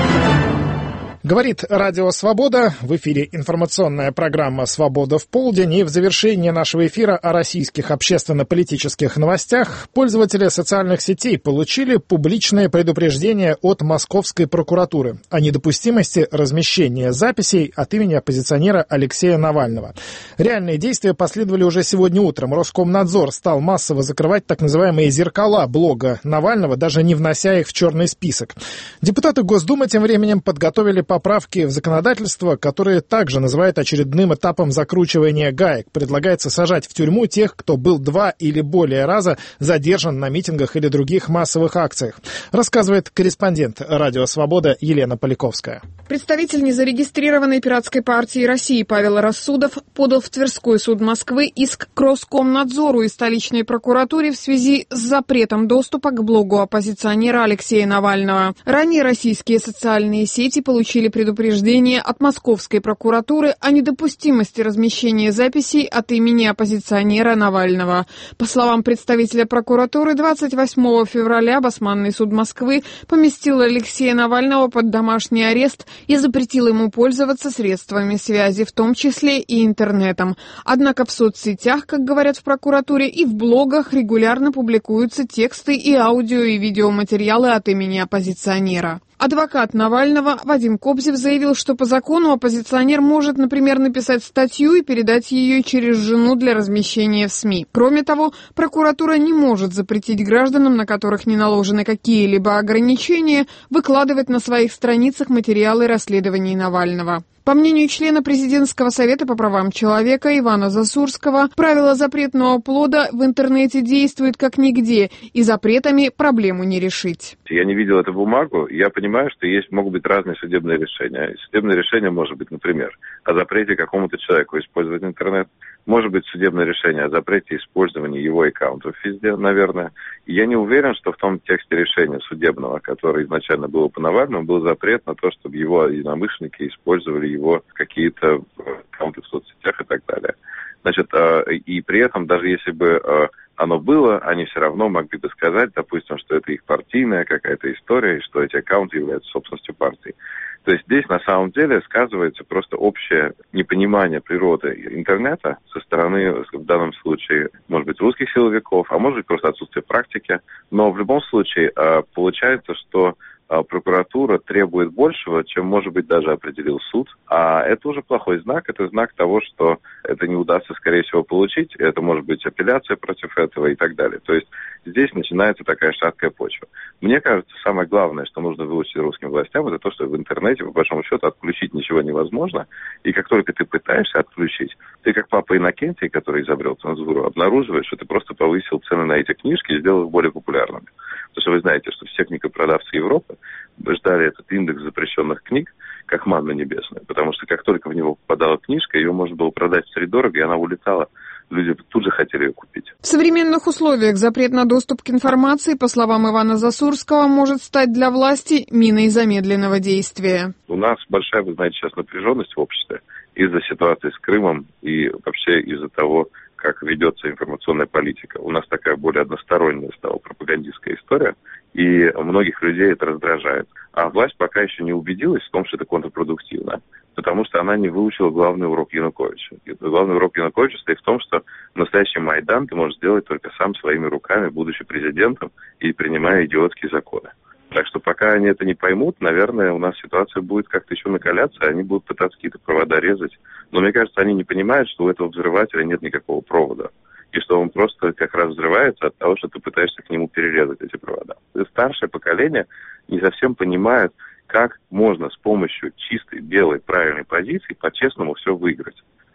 A: Говорит Радио «Свобода». В эфире информационная программа «Свобода в полдень». И в завершении нашего эфира о российских общественно-политических новостях пользователи социальных сетей получили публичное предупреждение от Московской прокуратуры о недопустимости размещения записей от имени оппозиционера Алексея Навального. Реальные действия последовали уже сегодня утром. Роскомнадзор стал массово закрывать так называемые зеркала блога Навального, даже не внося их в черный список. Депутаты Госдумы тем временем подготовили поправки в законодательство, которые также называют очередным этапом закручивания гаек. Предлагается сажать в тюрьму тех, кто был 2 или более раза задержан на митингах или других массовых акциях. Рассказывает корреспондент Радио «Свобода» Елена Поляковская.
Q: Представитель незарегистрированной пиратской партии России Павел Рассудов подал в Тверской суд Москвы иск к Роскомнадзору и столичной прокуратуре в связи с запретом доступа к блогу оппозиционера Алексея Навального. Ранее российские социальные сети получили предупреждение от Московской прокуратуры о недопустимости размещения записей от имени оппозиционера Навального. По словам представителя прокуратуры, 28 февраля Басманный суд Москвы поместил Алексея Навального под домашний арест и запретил ему пользоваться средствами связи, в том числе и интернетом. Однако в соцсетях, как говорят в прокуратуре, и в блогах регулярно публикуются тексты и аудио и видеоматериалы от имени оппозиционера. Адвокат Навального Вадим Кобзев заявил, что по закону оппозиционер может, например, написать статью и передать ее через жену для размещения в СМИ. Кроме того, прокуратура не может запретить гражданам, на которых не наложены какие-либо ограничения, выкладывать на своих страницах материалы расследований Навального. По мнению члена Президентского совета по правам человека Ивана Засурского, правило запретного плода в интернете действует как нигде, и запретами проблему не решить.
C: Я не видел эту бумагу, я понимаю, что могут быть разные судебные решения. Судебное решение может быть, например, о запрете какому-то человеку использовать интернет. Может быть судебное решение о запрете использования его аккаунтов везде, наверное. И я не уверен, что в том тексте решения судебного, который изначально был по Навальному, был запрет на то, чтобы его единомышленники использовали его какие-то аккаунты в соцсетях и так далее. Значит, и при этом, даже если бы оно было, они все равно могли бы сказать, допустим, что это их партийная какая-то история, и что эти аккаунты являются собственностью партии. То есть здесь на самом деле сказывается просто общее непонимание природы интернета со стороны, в данном случае, может быть, русских силовиков, а может быть, просто отсутствие практики. Но в любом случае получается, что прокуратура требует большего, чем, может быть, даже определил суд. А это уже плохой знак. Это знак того, что это не удастся, скорее всего, получить. Это может быть апелляция против этого и так далее. То есть здесь начинается такая шаткая почва. Мне кажется, самое главное, что нужно выучить русским властям, это то, что в интернете, по большому счету, отключить ничего невозможно. И как только ты пытаешься отключить, ты, как папа Иннокентий, который изобрел цензуру, обнаруживаешь, что ты просто повысил цены на эти книжки и сделал их более популярными. Потому что вы знаете, что все книгопродавцы Европы ждали этот индекс запрещенных книг как манна небесная. Потому что как только в него попадала книжка, ее можно было продать втридорого, и она улетала. Люди тут же хотели ее купить.
Q: В современных условиях запрет на доступ к информации, по словам Ивана Засурского, может стать для власти миной замедленного действия.
C: У нас большая, вы знаете, сейчас напряженность в обществе из-за ситуации с Крымом и вообще из-за того, как ведется информационная политика. У нас такая более односторонняя стала пропагандистская история, и многих людей это раздражает. А власть пока еще не убедилась в том, что это контрпродуктивно, потому что она не выучила главный урок Януковича. И главный урок Януковича стоит в том, что настоящий Майдан ты можешь сделать только сам своими руками, будучи президентом и принимая идиотские законы. Так что пока они это не поймут, наверное, у нас ситуация будет как-то еще накаляться, они будут пытаться какие-то провода резать. Но мне кажется, они не понимают, что у этого взрывателя нет никакого провода. И что он просто как раз взрывается от того, что ты пытаешься к нему перерезать эти провода. И старшее поколение не совсем понимает, как можно с помощью чистой, белой, правильной позиции по-честному все выиграть.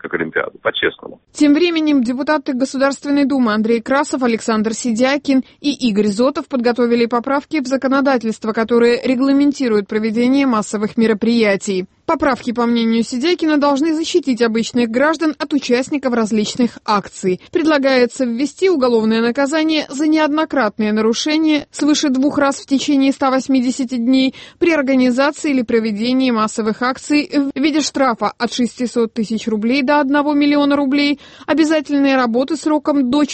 C: как Олимпиаду, по-честному.
Q: Тем временем депутаты Государственной Думы Андрей Красов, Александр Сидякин и Игорь Зотов подготовили поправки в законодательство, которые регламентируют проведение массовых мероприятий. Поправки, по мнению Сидякина, должны защитить обычных граждан от участников различных акций. Предлагается ввести уголовное наказание за неоднократные нарушения свыше 2 раз в течение 180 дней при организации или проведении массовых акций в виде штрафа от 600 тысяч рублей до 1 миллиона рублей, обязательные работы сроком до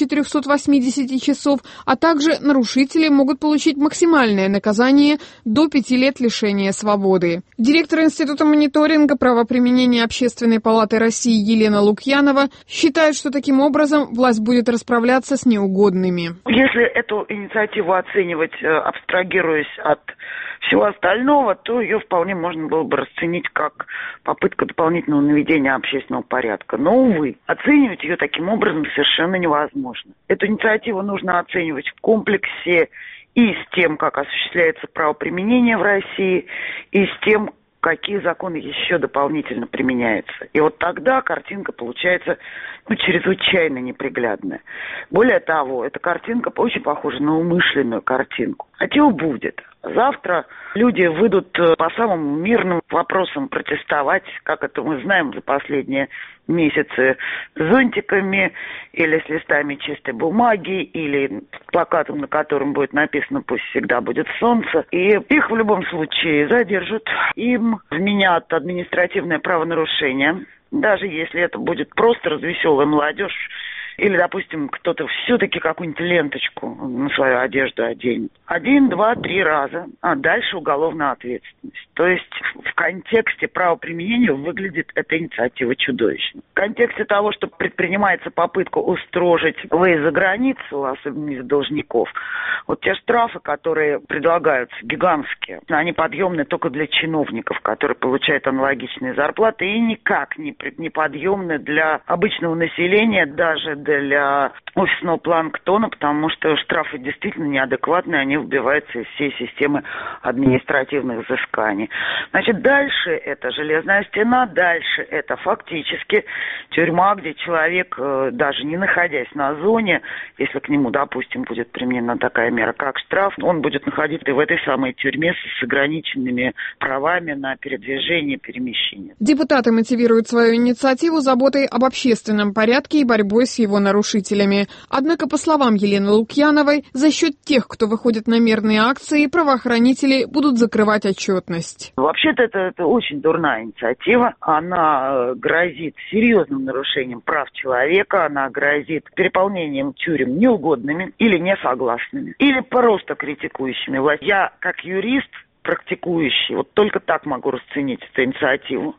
Q: 480 часов, а также нарушители могут получить максимальное наказание до 5 лет лишения свободы. Директор Института мониторинга правоприменения Общественной палаты России Елена Лукьянова считает, что таким образом власть будет расправляться с неугодными.
D: Если эту инициативу оценивать, абстрагируясь от всего остального, то ее вполне можно было бы расценить как попытка дополнительного наведения общественного порядка. Но, увы, оценивать ее таким образом совершенно невозможно. Эту инициативу нужно оценивать в комплексе и с тем, как осуществляется правоприменение в России, и с тем, какие законы еще дополнительно применяются. И вот тогда картинка получается чрезвычайно неприглядная. Более того, эта картинка очень похожа на умышленную картинку. А чего будет? Завтра люди выйдут по самым мирным вопросам протестовать, как это мы знаем за последние месяцы, с зонтиками или с листами чистой бумаги, или с плакатом, на котором будет написано «Пусть всегда будет солнце». И их в любом случае задержат. Им вменят административное правонарушение, даже если это будет просто развеселая молодежь, или, допустим, кто-то все-таки какую-нибудь ленточку на свою одежду оденет. 1, 2, 3 раза, а дальше уголовная ответственность. То есть в контексте правоприменения выглядит эта инициатива чудовищно. В контексте того, что предпринимается попытка устрожить выезд за границу, особенно из должников, вот те штрафы, которые предлагаются, гигантские, они подъемны только для чиновников, которые получают аналогичные зарплаты, и никак не подъемны для обычного населения, даже для офисного планктона, потому что штрафы действительно неадекватные, они выбиваются из всей системы административных взысканий. Значит, дальше это железная стена, дальше это фактически тюрьма, где человек, даже не находясь на зоне, если к нему, допустим, будет применена такая мера, как штраф, он будет находиться в этой самой тюрьме с ограниченными правами на передвижение, перемещение.
Q: Депутаты мотивируют свою инициативу заботой об общественном порядке и борьбой с его нарушителями. Однако, по словам Елены Лукьяновой, за счет тех, кто выходит на мирные акции, правоохранители будут закрывать отчетность.
D: Вообще-то это очень дурная инициатива. Она грозит серьезным нарушением прав человека, она грозит переполнением тюрем неугодными или несогласными, или просто критикующими власть. Я, как юрист, практикующий, вот только так могу расценить эту инициативу.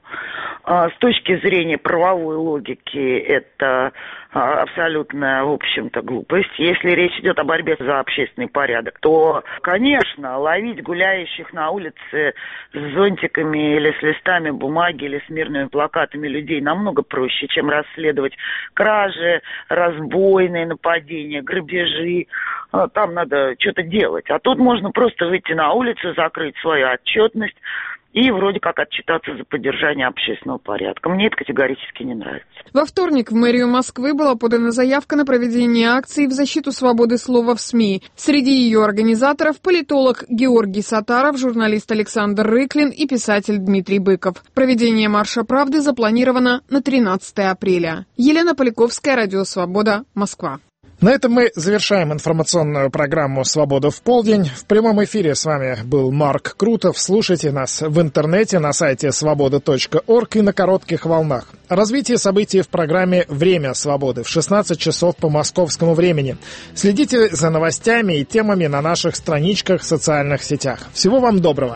D: С точки зрения правовой логики это абсолютная, в общем-то, глупость. Если речь идет о борьбе за общественный порядок, то, конечно, ловить гуляющих на улице с зонтиками или с листами бумаги или с мирными плакатами людей намного проще, чем расследовать кражи, разбойные нападения, грабежи. Там надо что-то делать. А тут можно просто выйти на улицу, закрыть свою отчетность и вроде как отчитаться за поддержание общественного порядка. Мне это категорически не нравится.
Q: Во вторник в мэрию Москвы была подана заявка на проведение акции в защиту свободы слова в СМИ. Среди ее организаторов политолог Георгий Сатаров, журналист Александр Рыклин и писатель Дмитрий Быков. Проведение Марша правды запланировано на 13 апреля. Елена Поляковская, Радио Свобода, Москва.
A: На этом мы завершаем информационную программу «Свобода в полдень». В прямом эфире с вами был Марк Крутов. Слушайте нас в интернете на сайте свобода.орг и на коротких волнах. Развитие событий в программе «Время свободы» в 16 часов по московскому времени. Следите за новостями и темами на наших страничках в социальных сетях. Всего вам доброго!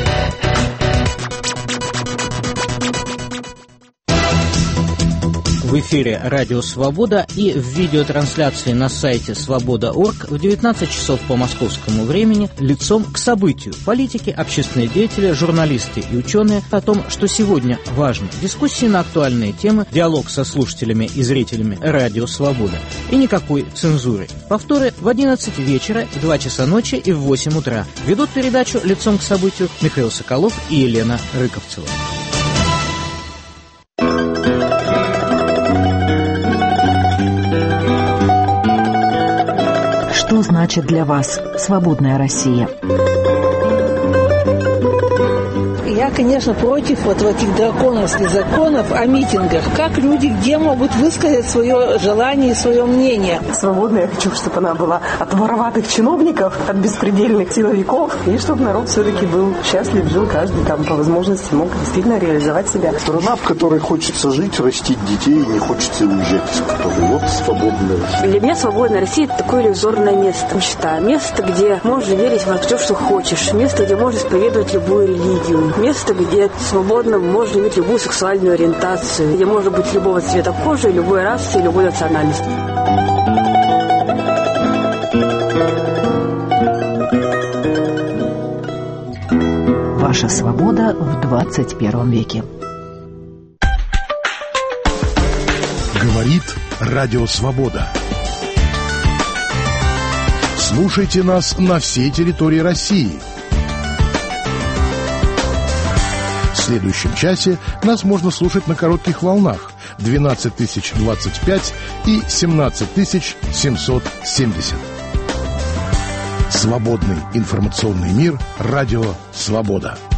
A: В
E: В эфире «Радио Свобода» и в видеотрансляции на сайте свобода.орг в 19 часов по московскому времени «Лицом к событию». Политики, общественные деятели, журналисты и ученые о том, что сегодня важно. Дискуссии на актуальные темы, диалог со слушателями и зрителями «Радио Свобода». И никакой цензуры. Повторы в 11 вечера, в 2 часа ночи и в 8 утра. Ведут передачу «Лицом к событию» Михаил Соколов и Елена Рыковцева.
H: Что значит для вас свободная Россия?
F: Я, конечно, против вот этих драконовских законов о митингах. Как люди где могут высказать свое желание и свое мнение?
G: Свободная я хочу, чтобы она была от вороватых чиновников, от беспредельных силовиков, и чтобы народ все-таки был счастлив, жил каждый там по возможности, мог действительно реализовать себя.
X: Страна, в которой хочется жить, растить детей, и не хочется уезжать из которой. Вот свободная Россия.
Y: Для меня свободная Россия – это такое иллюзорное место. Считаю, место, где можно верить во все, что хочешь. Место, где можно исповедовать любую религию. Место, где свободно можно иметь любую сексуальную ориентацию, где можно быть любого цвета кожи, любой расы и любой национальности.
H: Ваша свобода в 21 веке.
Z: Говорит Радио Свобода. Слушайте нас на всей территории России. В следующем часе нас можно слушать на коротких волнах 12025 и 17770. Свободный информационный мир. Радио Свобода.